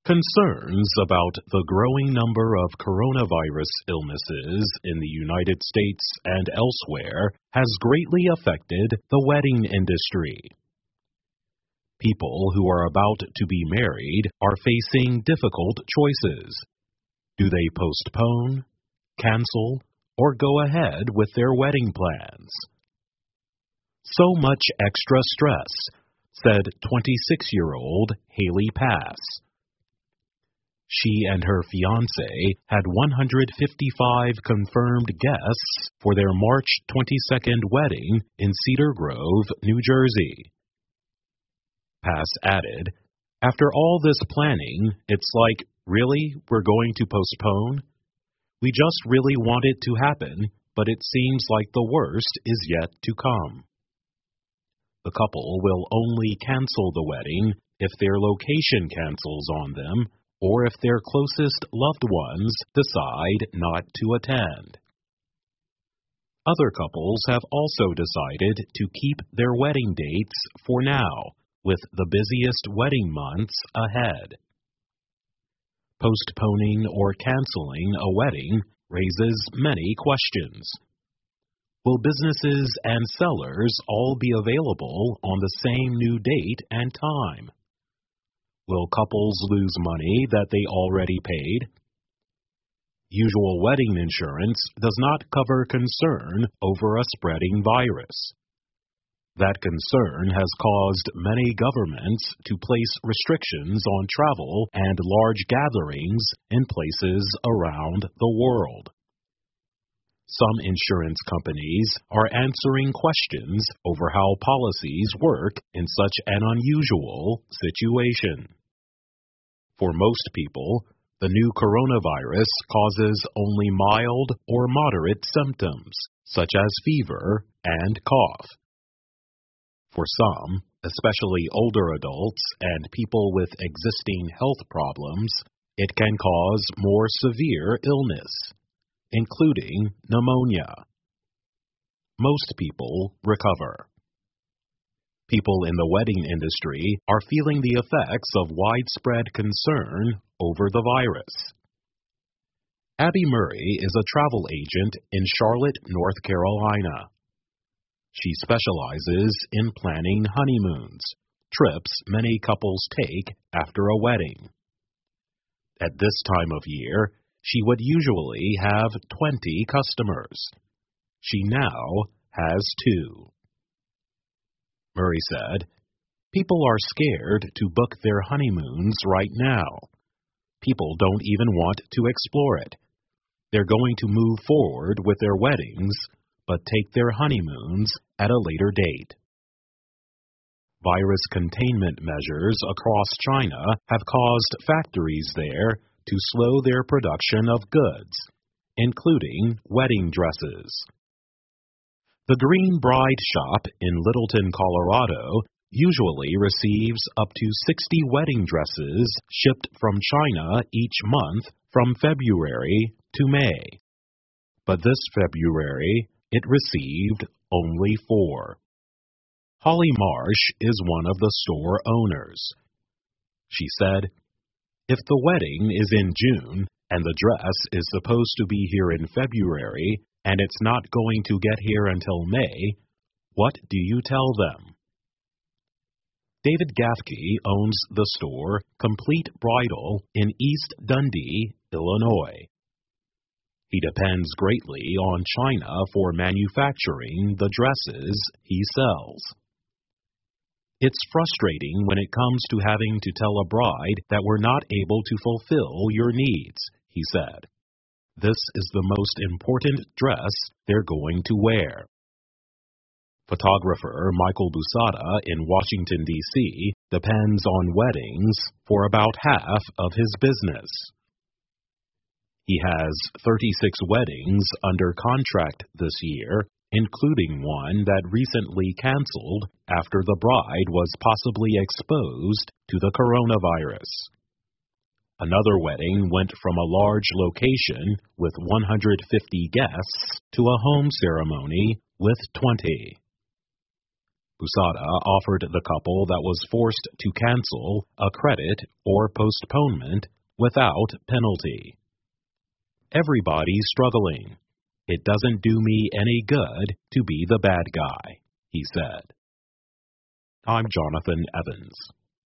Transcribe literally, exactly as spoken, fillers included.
Concerns about the growing number of coronavirus illnesses in the United States and elsewhere has greatly affected the wedding industry. People who are about to be married are facing difficult choices. Do they postpone, cancel, or go ahead with their wedding plans? So much extra stress, said twenty-six-year-old Haley Pass. She and her fiancé had one hundred fifty-five confirmed guests for their March twenty-second wedding in Cedar Grove, New Jersey. Pass added, "After all this planning, it's like, really, we're going to postpone? We just really want it to happen, but it seems like the worst is yet to come." The couple will only cancel the wedding if their location cancels on them, or if their closest loved ones decide not to attend. Other couples have also decided to keep their wedding dates for now, with the busiest wedding months ahead. Postponing or canceling a wedding raises many questions. Will businesses and sellers all be available on the same new date and time? Will couples lose money that they already paid? Usual wedding insurance does not cover concern over a spreading virus. That concern has caused many governments to place restrictions on travel and large gatherings in places around the world. Some insurance companies are answering questions over how policies work in such an unusual situation. For most people, the new coronavirus causes only mild or moderate symptoms, such as fever and cough. For some, especially older adults and people with existing health problems, it can cause more severe illness, including pneumonia. Most people recover. People in the wedding industry are feeling the effects of widespread concern over the virus. Abby Murray is a travel agent in Charlotte, North Carolina. She specializes in planning honeymoons, trips many couples take after a wedding. At this time of year, she would usually have twenty customers. She now has two. Murray said, "People are scared to book their honeymoons right now. People don't even want to explore it. They're going to move forward with their weddings, but take their honeymoons at a later date." Virus containment measures across China have caused factories there to slow their production of goods, including wedding dresses. The Green Bride Shop in Littleton, Colorado, usually receives up to sixty wedding dresses shipped from China each month from February to May. But this February, it received only four. Holly Marsh is one of the store owners. She said, "If the wedding is in June and the dress is supposed to be here in February and it's not going to get here until May, what do you tell them?" David Gaffke owns the store Complete Bridal in East Dundee, Illinois. He depends greatly on China for manufacturing the dresses he sells. "It's frustrating when it comes to having to tell a bride that we're not able to fulfill your needs," he said. "This is the most important dress they're going to wear." Photographer Michael Busada in Washington, D C depends on weddings for about half of his business. He has thirty-six weddings under contract this year, including one that recently canceled after the bride was possibly exposed to the coronavirus. Another wedding went from a large location with one hundred fifty guests to a home ceremony with twenty. Posada offered the couple that was forced to cancel a credit or postponement without penalty. Everybody's struggling. It doesn't do me any good to be the bad guy, he said. I'm Jonathan Evans.